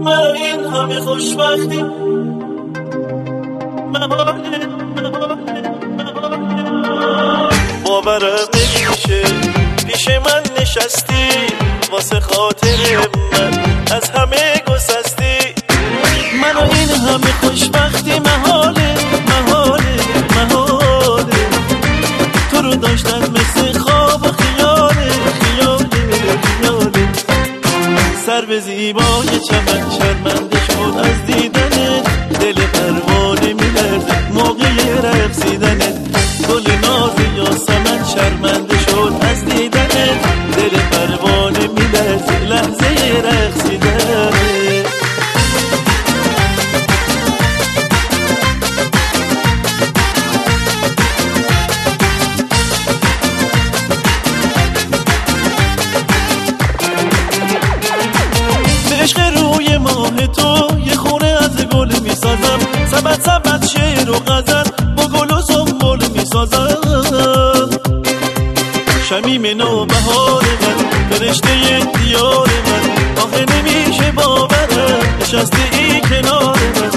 مرا این همه خوشبختی باورم نمیشه پیش من نشستی واسه خاطر من از همه گسستی منو این همه خوشبختی محاله محاله محاله تو رو داشتم مثل خواب و خیاله خیاله خیاله سر به زیبای چمن شرمنده شد از دیدنت دل پروانه می‌لرزه موقع رقصیدنت گل ناز یاسمن شرمنده شد از دیدنت دل پروانه می‌لرزه لحظه رقصیدنت روی ماه تو یه خونه از گل میسازم سبت سبت شعر و غزل با گل و سنبل میسازم شمیم نو بهار من فرشته دیار من آخه نمیشه باورم نشسته ای کنار من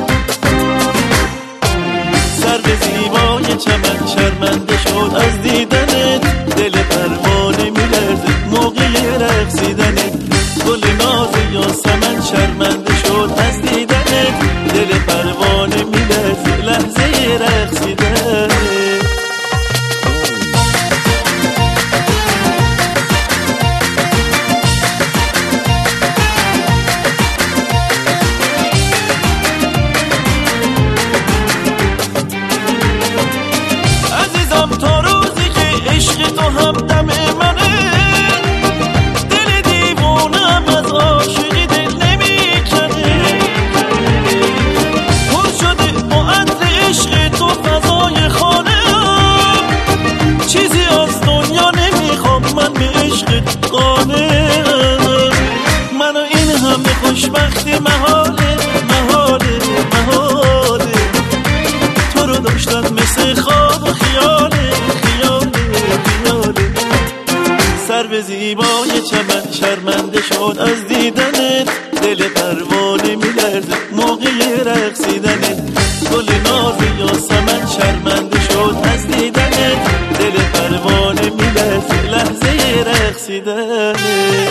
سر به زیبای چمن شرمنده شد از دیدنت دل پروانه میلرزه موقع رقصیدنت گل ناز یاسمن شرمنده شد از دیدنت دل پروانه میلرزه لحظه رقصیدنت عزیزم تا روزی که عشق تو همدم منه منو این همه خوشبختی محاله محاله محاله تو رو داشتم مثل خواب و خیاله خیاله خیاله سر به زیبای چمن شرمنده شد از دیدنت دل پروانه میلرزه موقع رقصیدنت گل ناز یاسمن شرمنده شد از دیدنت دل پروانه میلرزه لحظه رقصیدنت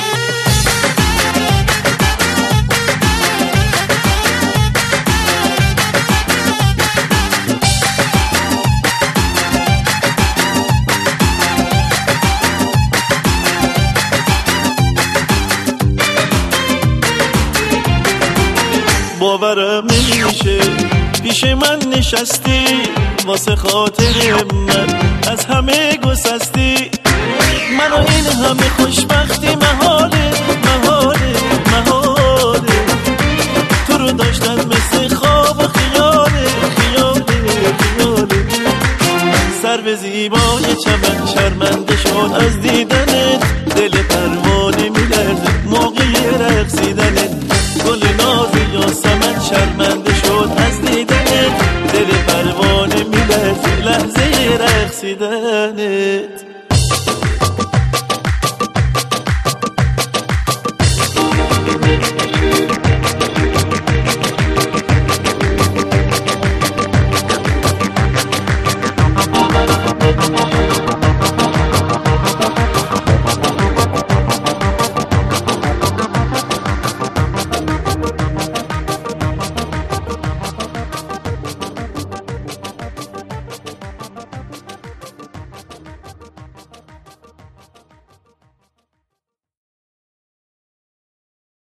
باورم نمیشه پیش من نشستی واسه خاطر من از همه گسستی منو این همه خوشبختی من